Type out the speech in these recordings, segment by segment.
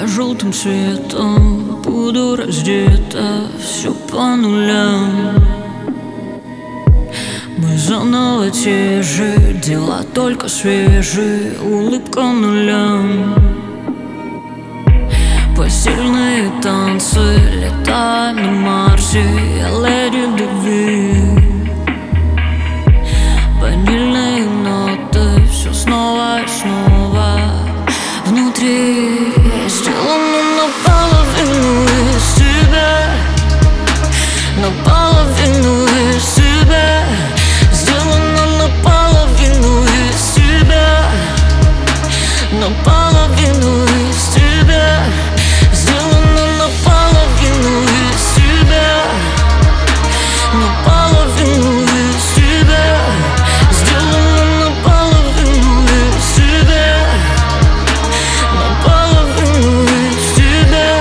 Я желтым цветом буду раздета, все по нулям. Мы заново те же, дела только свежие, улыбка нулям. Постельные танцы, летаем на Марсе, я леди Дави. Ванильные ноты, все снова и снова внутри. Сделано наполовину из тебя, наполовину из тебя. Сделано наполовину из тебя, наполовину из тебя. Сделано наполовину из тебя, наполовину из тебя. Сделано наполовину из тебя, наполовину из тебя.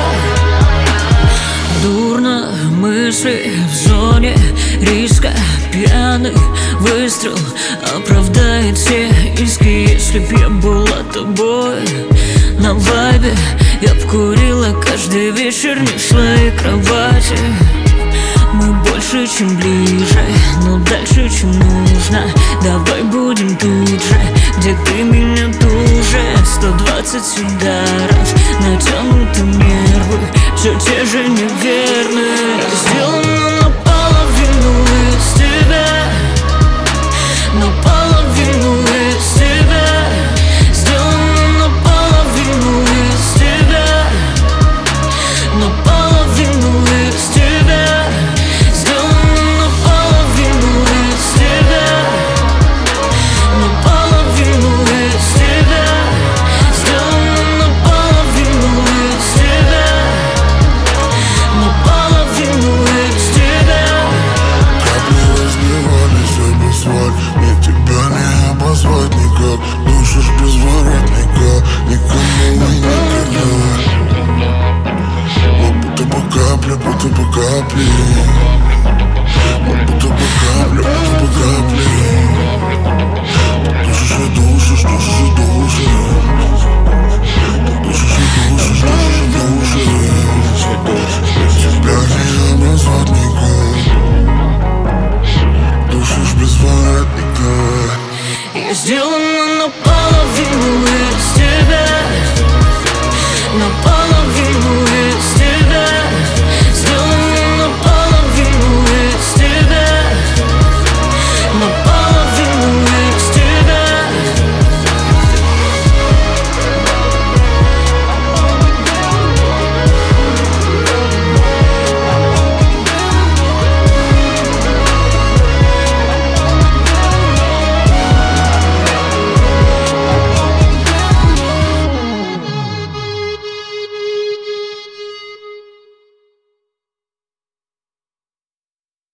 Дурно мысли в зоне риска, пьяный выстрел оправдает все иски. Если б я была тобой на вайбе, я б курила каждый вечер не в своей кровати. Мы больше, чем ближе, но дальше, чем нужно. Давай будем тут же, где ты меня туже. 120 ударов, натянуты нервы, все те же неверы.